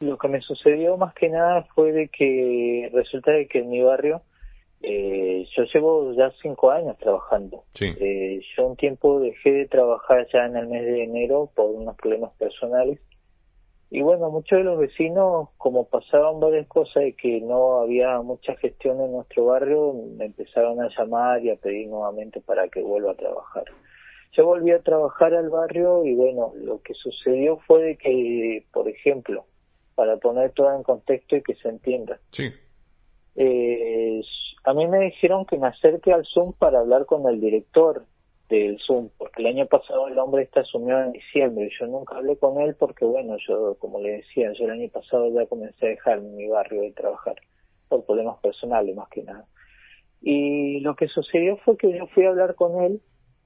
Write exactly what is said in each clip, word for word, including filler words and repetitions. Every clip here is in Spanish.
lo que me sucedió más que nada fue de que resulta de que en mi barrio eh, yo llevo ya cinco años trabajando. Sí. Eh, yo un tiempo dejé de trabajar ya en el mes de enero por unos problemas personales. Y bueno, muchos de los vecinos, como pasaban varias cosas y que no había mucha gestión en nuestro barrio, me empezaron a llamar y a pedir nuevamente para que vuelva a trabajar. Yo volví a trabajar al barrio y bueno, lo que sucedió fue de que, por ejemplo, para poner todo en contexto y que se entienda, Sí. eh, a mí me dijeron que me acerque al Zoom para hablar con el director del Zoom, porque el año pasado el hombre este asumió en diciembre, yo nunca hablé con él porque bueno, yo como le decía, yo el año pasado ya comencé a dejar mi barrio de trabajar, por problemas personales más que nada. Y lo que sucedió fue que yo fui a hablar con él.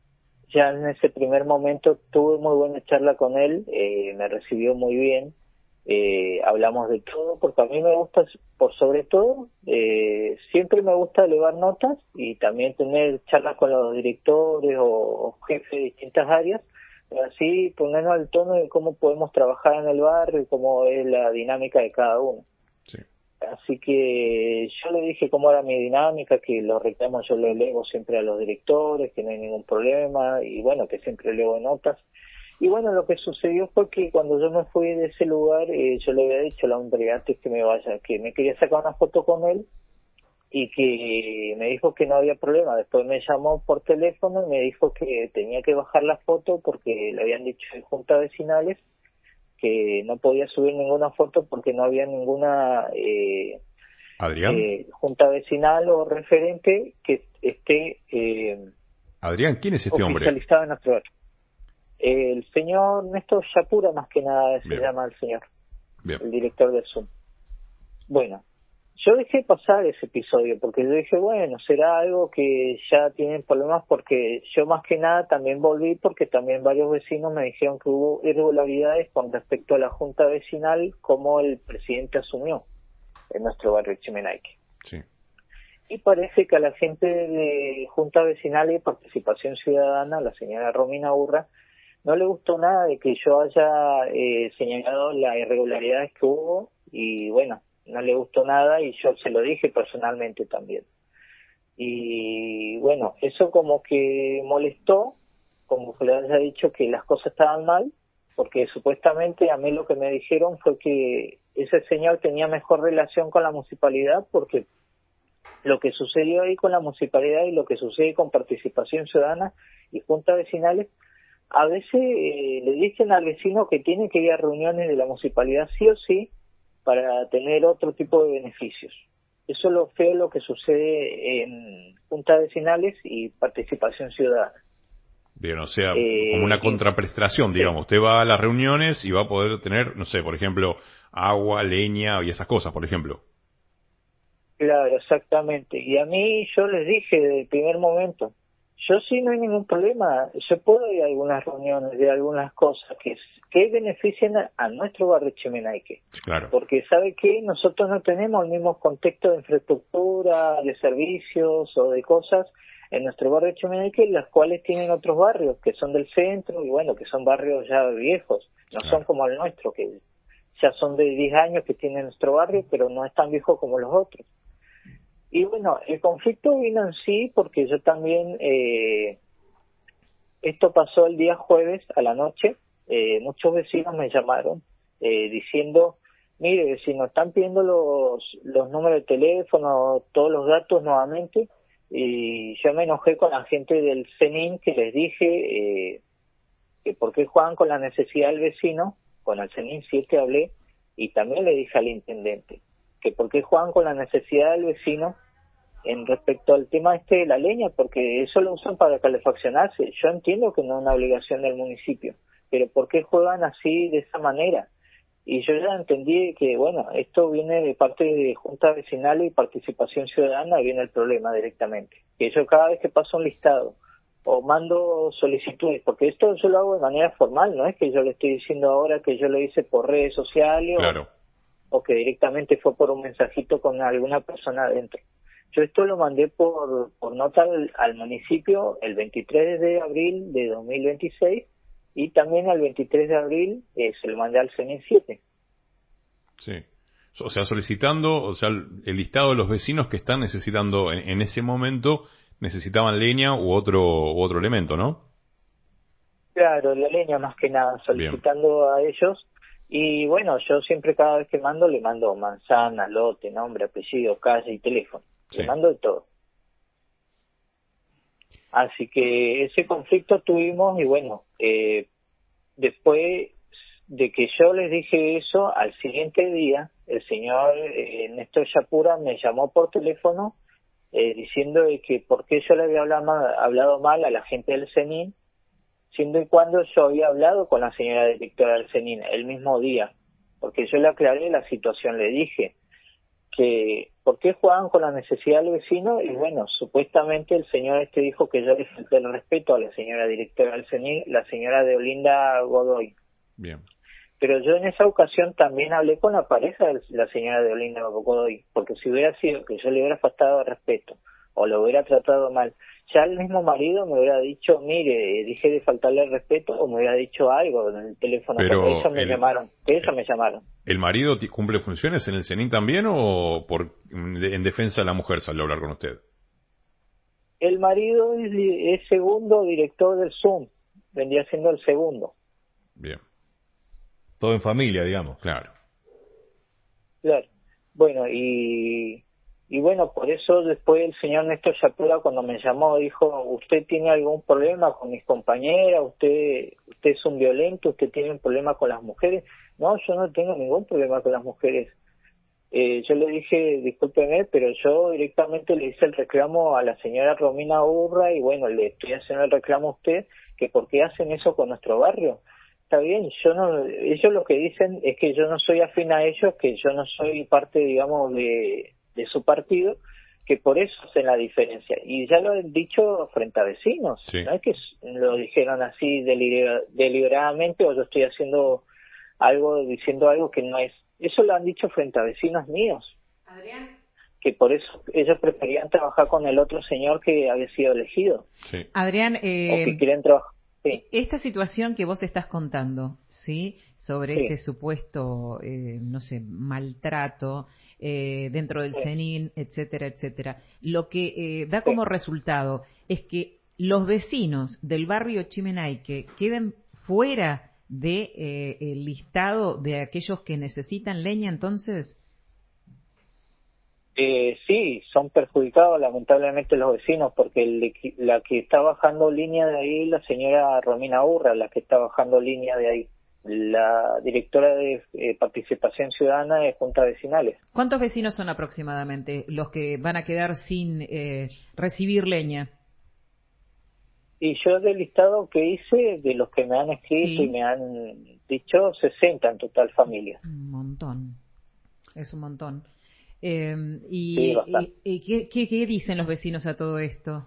Ya en ese primer momento tuve muy buena charla con él, eh, me recibió muy bien, eh, hablamos de todo, porque a mí me gusta, por sobre todo, eh, siempre me gusta elevar notas y también tener charlas con los directores o, o jefes de distintas áreas, para así ponernos al tono de cómo podemos trabajar en el barrio y cómo es la dinámica de cada uno. Sí. Así que yo le dije cómo era mi dinámica, que los reclamos yo los elevo siempre a los directores, que no hay ningún problema, y bueno, que siempre elevo notas. Y bueno, lo que sucedió fue que cuando yo me fui de ese lugar, eh, yo le había dicho al hombre antes que me vaya, que me quería sacar una foto con él, y que me dijo que no había problema. Después me llamó por teléfono y me dijo que tenía que bajar la foto porque le habían dicho en juntas vecinales que no podía subir ninguna foto porque no había ninguna eh, Adrián. eh, junta vecinal o referente que esté eh, Adrián, ¿quién es este hombre? oficializado en nuestro barrio. Eh, el señor Néstor Yapura, más que nada se Bien. llama el señor, Bien. el director del Zoom. Bueno, yo dejé pasar ese episodio porque yo dije, bueno, será algo que ya tienen problemas, porque yo más que nada también volví porque también varios vecinos me dijeron que hubo irregularidades con respecto a la junta vecinal, como el presidente asumió en nuestro barrio Chimenaique. Sí. Y parece que a la gente de Junta Vecinal y Participación Ciudadana, la señora Romina Urra, no le gustó nada de que yo haya eh, señalado las irregularidades que hubo, y bueno, no le gustó nada y yo se lo dije personalmente también. Y bueno, eso como que molestó, como que le haya dicho que las cosas estaban mal, porque supuestamente a mí lo que me dijeron fue que ese señor tenía mejor relación con la municipalidad, porque lo que sucedió ahí con la municipalidad y lo que sucede con Participación Ciudadana y juntas vecinales, a veces eh, le dicen al vecino que tiene que ir a reuniones de la municipalidad sí o sí para tener otro tipo de beneficios. Eso es lo feo, lo que sucede en juntas vecinales y Participación Ciudadana. Bien, o sea, Eh, como una y, contraprestación, sí. digamos. Usted va a las reuniones y va a poder tener, no sé, por ejemplo, agua, leña y esas cosas, por ejemplo. Claro, exactamente. Y a mí yo les dije desde el primer momento, yo sí no hay ningún problema, yo puedo ir a algunas reuniones de algunas cosas que, que beneficien a, a nuestro barrio Chimenaique. Claro. Porque sabe que nosotros no tenemos el mismo contexto de infraestructura, de servicios o de cosas en nuestro barrio Chimenaique, las cuales tienen otros barrios que son del centro y bueno, que son barrios ya viejos, no Claro. son como el nuestro, que ya son de diez años que tiene nuestro barrio, pero no es tan viejo como los otros. Y bueno, el conflicto vino en sí porque yo también, eh, esto pasó el día jueves a la noche, eh, muchos vecinos me llamaron eh, diciendo, mire vecino, están pidiendo los, los números de teléfono, todos los datos nuevamente, y yo me enojé con la gente del CENIN que les dije eh, que por qué juegan con la necesidad del vecino, con el CENIN siete hablé, y también le dije al intendente que por qué juegan con la necesidad del vecino en respecto al tema este de la leña, porque eso lo usan para calefaccionarse. Yo entiendo que no es una obligación del municipio, pero ¿por qué juegan así de esa manera? Y yo ya entendí que, bueno, esto viene de parte de Junta Vecinal y Participación Ciudadana, viene el problema directamente. Que yo cada vez que paso un listado o mando solicitudes, porque esto yo lo hago de manera formal, no es que yo le estoy diciendo ahora que yo lo hice por redes sociales Claro. o, o que directamente fue por un mensajito con alguna persona adentro. Yo esto lo mandé por, por nota al, al municipio el veintitrés de abril de dos mil veintiséis y también el veintitrés de abril eh, se lo mandé al CENIN siete. Sí. O sea, solicitando, o sea, el listado de los vecinos que están necesitando en, en ese momento, necesitaban leña u otro, u otro elemento, ¿no? Claro, la leña más que nada, Bien. solicitando a ellos. Y bueno, yo siempre cada vez que mando, le mando manzana, lote, nombre, apellido, calle y teléfono. Sí. Le mando de todo. Así que ese conflicto tuvimos y bueno, eh, después de que yo les dije eso, al siguiente día, el señor eh, Néstor Yapura me llamó por teléfono eh, diciendo de que por qué yo le había hablado mal, hablado mal a la gente del CENIN, siendo y cuando yo había hablado con la señora directora del CENIN el mismo día, porque yo le aclaré la situación, le dije que por qué jugaban con la necesidad del vecino y bueno, supuestamente el señor este dijo que yo le falté el respeto a la señora directora del CENIN, la señora de Olinda Godoy. Bien. Pero yo en esa ocasión también hablé con la pareja de la señora de Olinda Godoy, porque si hubiera sido que yo le hubiera faltado el respeto o lo hubiera tratado mal, ya el mismo marido me hubiera dicho, mire, dije de faltarle el respeto, o me hubiera dicho algo en el teléfono, Pero cuando ellos me el, llamaron, ellos me llamaron. ¿el marido ti- cumple funciones en el CENIN también o por en defensa de la mujer salió a hablar con usted? El marido es, es segundo director del Zoom, vendría siendo el segundo. Bien. Todo en familia, digamos. Claro. Claro. Bueno, y, y bueno, por eso después el señor Néstor Yapura cuando me llamó dijo, ¿usted tiene algún problema con mis compañeras? ¿Usted usted es un violento? ¿Usted tiene un problema con las mujeres? No, yo no tengo ningún problema con las mujeres. Eh, yo le dije, discúlpeme, pero yo directamente le hice el reclamo a la señora Romina Urra y bueno, le estoy haciendo el reclamo a usted, que por qué hacen eso con nuestro barrio. Está bien, yo no, ellos lo que dicen es que yo no soy afín a ellos, que yo no soy parte, digamos, de, de su partido, que por eso hacen la diferencia. Y ya lo han dicho frente a vecinos, Sí. no es que lo dijeron así deliber- deliberadamente o yo estoy haciendo algo, diciendo algo que no es. Eso lo han dicho frente a vecinos míos. Adrián. Que por eso ellos preferían trabajar con el otro señor que había sido elegido. Sí. Adrián, O que eh, quieren trabajar. Sí. esta situación que vos estás contando, ¿sí? Sobre Sí. este supuesto, eh, no sé, maltrato eh, dentro del Sí. CENIN, etcétera, etcétera, lo que eh, da Sí. como resultado es que los vecinos del barrio Chimenaique queden fuera de eh, el listado de aquellos que necesitan leña, entonces. Eh, sí, son perjudicados lamentablemente los vecinos porque el, la que está bajando línea de ahí la señora Romina Urra, la que está bajando línea de ahí, la directora de eh, participación ciudadana de juntas vecinales. ¿Cuántos vecinos son aproximadamente los que van a quedar sin eh, recibir leña? Y yo del listado que hice, de los que me han escrito Sí. y me han dicho, sesenta en total familia. Un montón, es un montón. Eh, y Sí, y, bastante. y ¿qué, qué, qué dicen los vecinos a todo esto?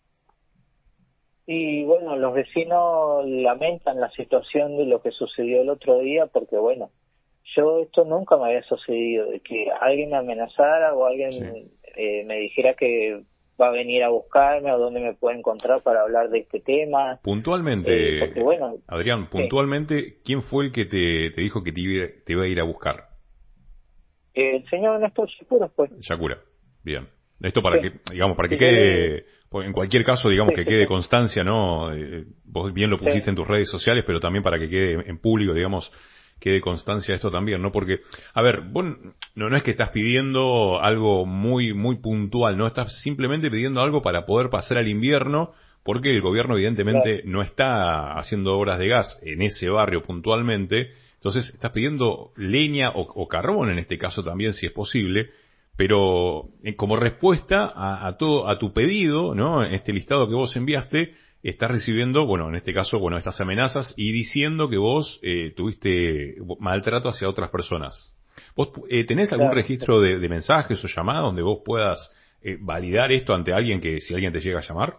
Y bueno, los vecinos lamentan la situación de lo que sucedió el otro día porque bueno, yo esto nunca me había sucedido, de que alguien me amenazara o alguien Sí. eh, me dijera que va a venir a buscarme o dónde me puede encontrar para hablar de este tema. Puntualmente, Eh, porque bueno, Adrián, sí. puntualmente, ¿quién fue el que te, te dijo que te iba, te iba a ir a buscar? Eh, el señor Néstor Yapura pues. Yakura. Bien. Esto para Sí. que, digamos, para que Sí, yo le- quede, pues, en cualquier caso, digamos, sí, que sí, quede sí. constancia, ¿no? Eh, vos bien lo pusiste Sí. en tus redes sociales, pero también para que quede en público, digamos, quede constancia de esto también, ¿no? Porque, a ver, vos no, no es que estás pidiendo algo muy, muy puntual, ¿no? Estás simplemente pidiendo algo para poder pasar al invierno, porque el gobierno evidentemente Claro. no está haciendo obras de gas en ese barrio puntualmente, entonces estás pidiendo leña o, o carbón en este caso también, si es posible, pero eh, como respuesta a, a todo a tu pedido, ¿no? Este listado que vos enviaste, estás recibiendo, bueno, en este caso, bueno, estas amenazas y diciendo que vos eh, tuviste maltrato hacia otras personas. ¿Vos eh, tenés algún Claro. registro de, de mensajes o llamadas donde vos puedas eh, validar esto ante alguien que si alguien te llega a llamar?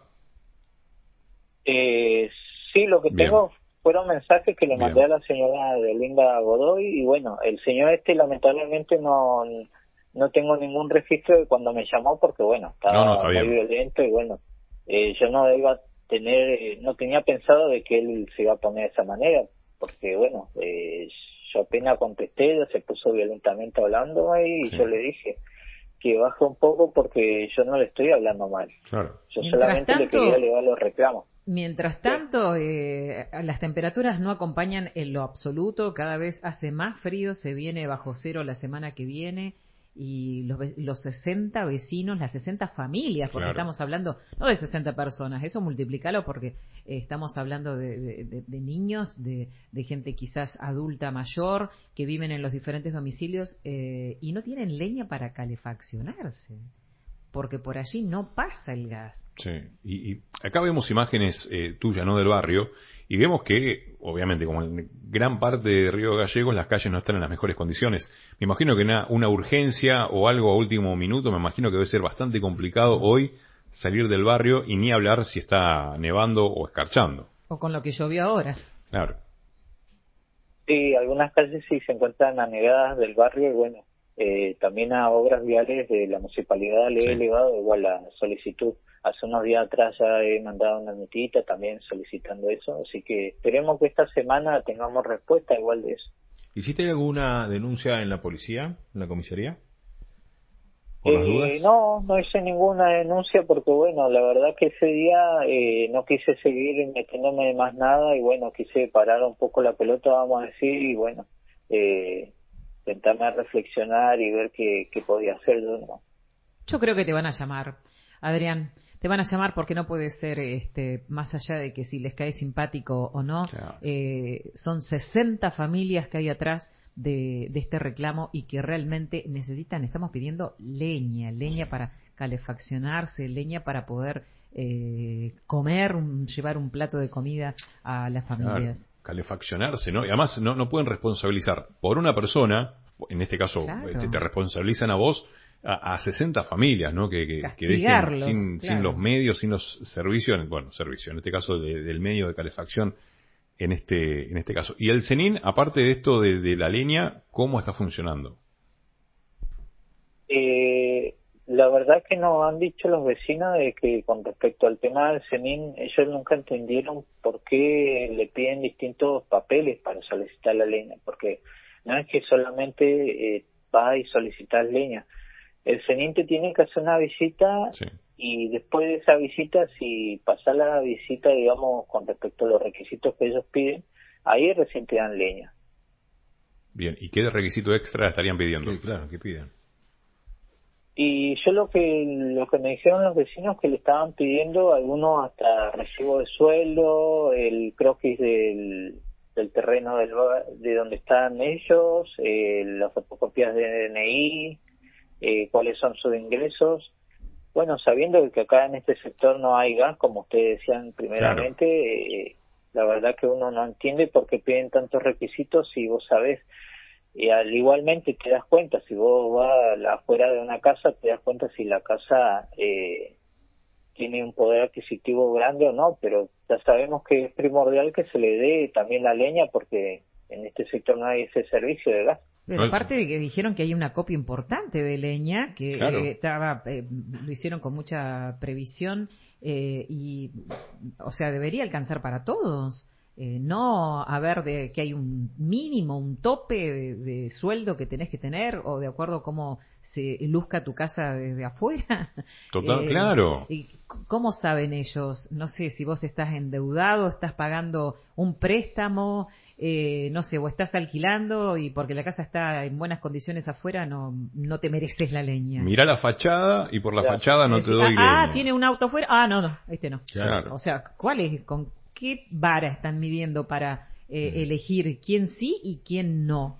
Eh, sí, lo que Bien, tengo fueron mensajes que le mandé bien. a la señora de Linda Godoy y bueno, el señor este lamentablemente no no tengo ningún registro de cuando me llamó porque bueno, No, no, estaba está muy bien. violento y bueno, eh, yo no iba a tener, eh, no tenía pensado de que él se iba a poner de esa manera porque bueno, eh, yo apenas contesté, ella se puso violentamente hablando ahí y Sí. yo le dije que baje un poco porque yo no le estoy hablando mal. Claro. Yo Mientras solamente le tanto- quería elevar los reclamos. Mientras tanto, eh, las temperaturas no acompañan en lo absoluto, cada vez hace más frío, se viene bajo cero la semana que viene y los, ve- los sesenta vecinos, las sesenta familias, porque Claro. estamos hablando no de sesenta personas, eso multiplícalo porque eh, estamos hablando de, de- de- de niños, de, de gente quizás adulta mayor que viven en los diferentes domicilios eh, y no tienen leña para calefaccionarse, porque por allí no pasa el gas. Sí, y, y acá vemos imágenes eh, tuyas, ¿no?, del barrio, y vemos que, obviamente, como en gran parte de Río Gallegos, las calles no están en las mejores condiciones. Me imagino que una, una urgencia o algo a último minuto, me imagino que debe ser bastante complicado hoy salir del barrio y ni hablar si está nevando o escarchando. O con lo que llovió ahora. Claro, Sí, algunas calles sí se encuentran anegadas del barrio y bueno, eh, también a obras viales de la municipalidad le he Sí. elevado igual la solicitud. Hace unos días atrás ya he mandado una notita también solicitando eso, así que esperemos que esta semana tengamos respuesta igual de eso. ¿Hiciste alguna denuncia en la policía, en la comisaría? ¿Por las Eh, dudas? no, no hice ninguna denuncia porque bueno, la verdad que ese día eh, no quise seguir metiéndome de más nada y bueno, quise parar un poco la pelota, vamos a decir, y bueno, eh, intentarme a reflexionar y ver qué, qué podía hacer yo, ¿no? Yo creo que te van a llamar, Adrián. Te van a llamar porque no puede ser, este, más allá de que si les cae simpático o no, Claro. eh, son sesenta familias que hay atrás de, de este reclamo y que realmente necesitan, estamos pidiendo leña, leña para calefaccionarse, leña para poder eh, comer, un- llevar un plato de comida a las familias. claro, calefaccionarse, ¿no? Y además no, no pueden responsabilizar por una persona, en este caso Claro. te, te responsabilizan a vos, a, a sesenta familias, ¿no? Que, que, que dejen Castigarlos, sin, claro. sin los medios, sin los servicios, bueno, servicio, en este caso de- del medio de calefacción, en este, en este caso. Y el CENIN, aparte de esto de, de la leña, ¿cómo está funcionando? Eh, la verdad que nos han dicho los vecinos de que con respecto al tema del CENIN, ellos nunca entendieron por qué le piden distintos papeles para solicitar la leña, porque no es que solamente eh, vas y solicitas leña. El CENIN te tiene que hacer una visita Sí. y después de esa visita, si pasas la visita, digamos, con respecto a los requisitos que ellos piden, ahí recién te dan leña. Bien, ¿y qué requisito extra estarían pidiendo? Sí, claro, ¿qué piden? Y yo lo que lo que me dijeron los vecinos que le estaban pidiendo, algunos hasta recibo de sueldo, el croquis del, del terreno del, ba- de donde están ellos, eh, las fotocopias de D N I, eh, cuáles son sus ingresos. Bueno, sabiendo que acá en este sector no hay gas, como ustedes decían primeramente, eh, la verdad que uno no entiende por qué piden tantos requisitos si vos sabés. Y al igualmente te das cuenta, si vos vas a la- afuera de una casa, te das cuenta si la casa eh, tiene un poder adquisitivo grande o no, pero ya sabemos que es primordial que se le dé también la leña porque en este sector no hay ese servicio de gas. Pero No, aparte de que dijeron que hay una copia importante de leña, que Claro. eh, estaba eh, lo hicieron con mucha previsión eh, y, o sea, debería alcanzar para todos. Eh, no haber de que hay un mínimo, un tope de, de sueldo que tenés que tener o de acuerdo a cómo se luzca tu casa desde afuera. Total, claro. ¿Y c- cómo saben ellos? No sé si vos estás endeudado, estás pagando un préstamo, eh, no sé, o estás alquilando y porque la casa está en buenas condiciones afuera no no te mereces la leña. Mirá la fachada y por la Claro. fachada no Es te decir, doy ah, leña. ah, tiene un auto afuera. Ah, no, no, este no. Claro. O sea, ¿cuál es? ¿Con qué vara están midiendo para eh, Mm. elegir quién sí y quién no?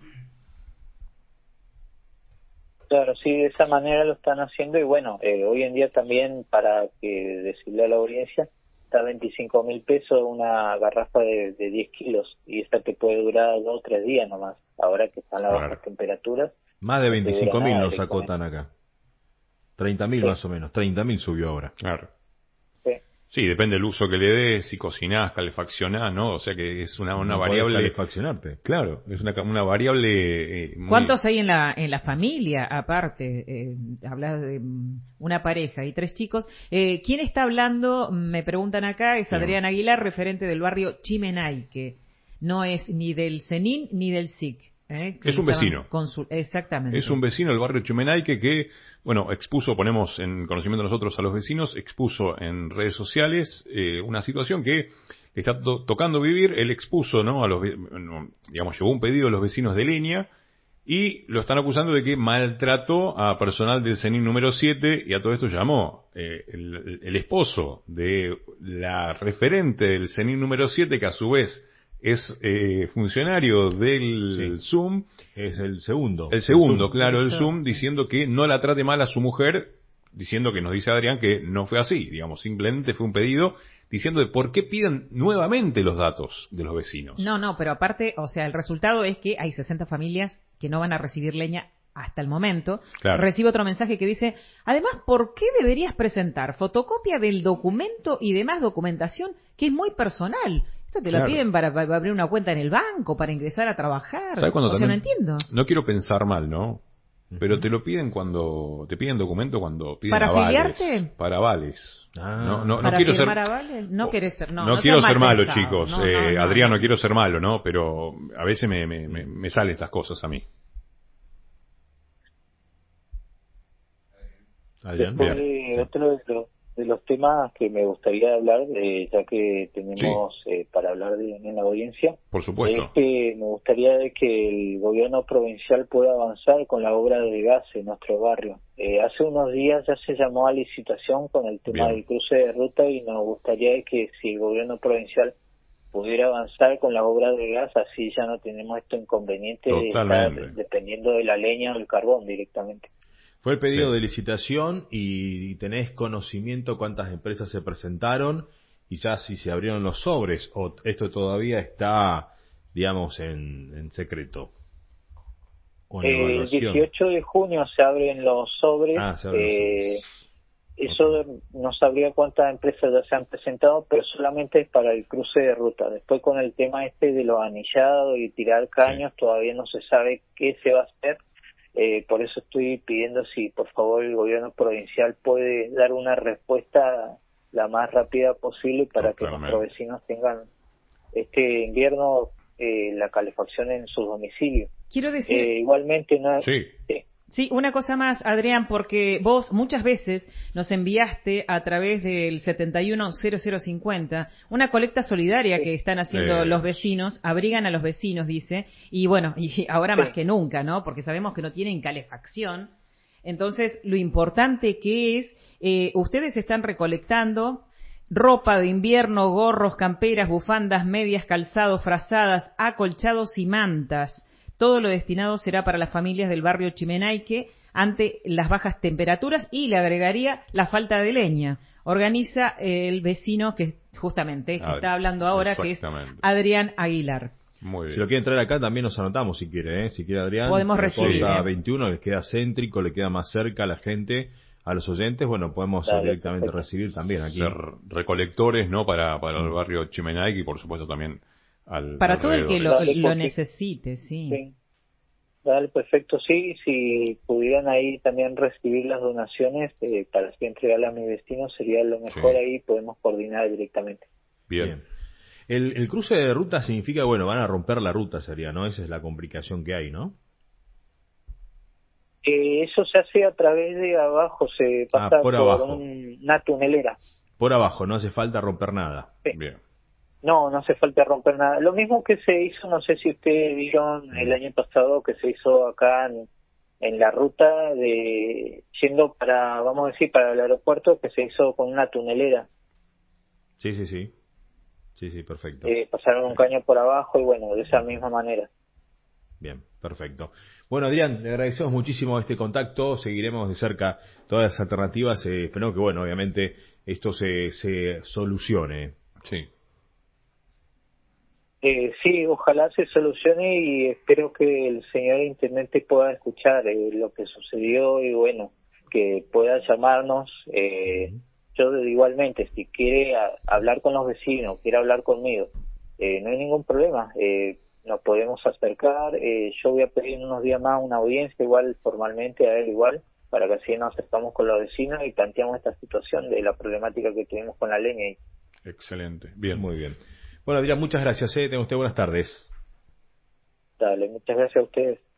Claro, sí, de esa manera lo están haciendo y bueno, eh, hoy en día también para que decirle a la audiencia, está veinticinco mil pesos una garrafa de, de diez kilos y esta te puede durar dos o tres días nomás, ahora que están las Claro. bajas temperaturas. Más de No te dura veinticinco mil nada nos directamente. acotan acá. treinta mil Sí. más o menos. treinta mil subió ahora. Claro. Sí. Sí, depende del uso que le des, si cocinás, calefaccionás, ¿no? O sea que es una, una No podés variable... calefaccionarte. Claro, es una, una variable... eh, muy- ¿Cuántos hay en la en la familia aparte? Eh, hablas de mm, una pareja y tres chicos. Eh, ¿Quién está hablando? Me preguntan acá. Es Bien. Adrián Aguilar, referente del barrio Chimenay, que no es ni del CENIN ni del S I C. ¿eh? Es un vecino. Consul- Exactamente. Es un vecino del barrio Chimenaique que, bueno, expuso, ponemos en conocimiento nosotros a los vecinos, expuso en redes sociales eh, una situación que está to- tocando vivir. Él expuso, ¿no? A los, ve- no, digamos, llevó un pedido a los vecinos de Leña y lo están acusando de que maltrató a personal del CENIN número siete, y a todo esto llamó eh, el, el esposo de la referente del CENIN número siete, que a su vez es eh, funcionario del Sí. Zoom. Es el segundo. El segundo, Zoom. claro, el Director, Zoom, sí. diciendo que no la trate mal a su mujer, diciendo que nos dice Adrián que no fue así, digamos, simplemente fue un pedido diciendo de por qué piden nuevamente los datos de los vecinos. No, no, pero aparte, o sea, el resultado es que hay sesenta familias que no van a recibir leña hasta el momento. Claro. Recibo otro mensaje que dice, además, ¿por qué deberías presentar fotocopia del documento y demás documentación que es muy personal? Esto te lo Claro. piden para, para abrir una cuenta en el banco, para ingresar a trabajar. ¿Sabes cuándo O sea, no también? entiendo. No quiero pensar mal, ¿no? Pero Ujú. te lo piden cuando, te piden documento cuando piden ¿Para avales. afiliarte? Para avales. Ah. no, no, no ¿Para quiero ser, firmar avales? No querés ser, no. no no quiero seas ser mal malo, pensado. chicos. No, no, eh, no, Adrián, no. no. quiero ser malo, ¿no? Pero a veces me, me, me, me salen estas cosas a mí. Adrián. Después Bien. de otro de los, de los temas que me gustaría hablar, eh, ya que tenemos eh, para hablar de, en la audiencia, Por supuesto. es que me gustaría de que el gobierno provincial pueda avanzar con la obra de gas en nuestro barrio. Eh, hace unos días ya se llamó a licitación con el tema Bien. del cruce de ruta y nos gustaría de que si el gobierno provincial pudiera avanzar con la obra de gas, así ya no tenemos este inconveniente de estar Totalmente. dependiendo de la leña o el carbón directamente. Fue el pedido Sí. de licitación y tenés conocimiento cuántas empresas se presentaron y ya si se abrieron los sobres o esto todavía está, digamos, en, en secreto. O en Eh, el evaluación. dieciocho de junio se abren los sobres. Ah, se abren los eh, sobres. Eso Ok. no sabría cuántas empresas ya se han presentado, pero solamente es para el cruce de ruta. Después con el tema este de los anillados y tirar caños, todavía no se sabe qué se va a hacer. Eh, por eso estoy pidiendo si por favor el gobierno provincial puede dar una respuesta la más rápida posible para que Totalmente. nuestros vecinos tengan este invierno eh, la calefacción en sus domicilios. Quiero decir, Eh, igualmente, no, Sí. sí. sí, una cosa más, Adrián, porque vos muchas veces nos enviaste a través del setenta y uno cero cero cincuenta una colecta solidaria Sí. que están haciendo Eh. los vecinos, abrigan a los vecinos, dice, y bueno, y ahora Sí. más que nunca, ¿no? Porque sabemos que no tienen calefacción. Entonces, lo importante que es, eh, ustedes están recolectando ropa de invierno, gorros, camperas, bufandas, medias, calzados, frazadas, acolchados y mantas. Todo lo destinado será para las familias del barrio Chimenaique ante las bajas temperaturas y le agregaría la falta de leña. Organiza eh, el vecino que justamente que Adri- está hablando ahora, que es exactamente. Adrián Aguilar. Muy bien. Si lo quieren traer acá también nos anotamos si quiere, ¿eh? Si quiere Adrián. Podemos la recibir, Porta ¿eh? veintiuno les queda céntrico, le queda más cerca a la gente, a los oyentes, bueno, podemos eh, Dale, directamente perfecto. recibir también aquí. Ser recolectores, ¿no? Para, para el barrio Chimenaique y por supuesto también al Para todo el que lo, Dale, lo porque- necesite, sí. Sí. Dale, perfecto. Sí, si pudieran ahí también recibir las donaciones eh, para así entregarlas a mis vecinos, sería lo mejor. Sí. Ahí podemos coordinar directamente. Bien. Bien. El, el cruce de ruta significa, bueno, van a romper la ruta sería, ¿no? Esa es la complicación que hay, ¿no? Eh, eso se hace a través de abajo, se Ah, pasa por por, abajo. un- una tunelera. Por abajo, no hace falta romper nada. Sí. Bien. No, no hace falta romper nada. Lo mismo que se hizo, no sé si ustedes vieron el año pasado, que se hizo acá en, en la ruta de yendo para, vamos a decir, para el aeropuerto, que se hizo con una tunelera. Sí, sí, sí. Sí, sí, perfecto. Eh, pasaron un caño por abajo y bueno, de esa misma manera. Bien, perfecto. Bueno, Adrián, le agradecemos muchísimo este contacto. Seguiremos de cerca todas las alternativas. Eh, esperemos que, bueno, obviamente esto se, se solucione. Sí. Eh, sí, ojalá se solucione y espero que el señor intendente pueda escuchar eh, lo que sucedió y bueno, que pueda llamarnos. Eh, yo igualmente, si quiere a, hablar con los vecinos, quiere hablar conmigo, eh, no hay ningún problema. Eh, nos podemos acercar. Eh, yo voy a pedir en unos días más una audiencia, igual formalmente a él igual, para que así nos acercamos con los vecinos y planteamos esta situación de la problemática que tuvimos con la leña. Y Excelente. Bien. Muy bien. Bueno, Adrián, muchas gracias. ¿eh? Tenga usted buenas tardes. Dale, muchas gracias a ustedes.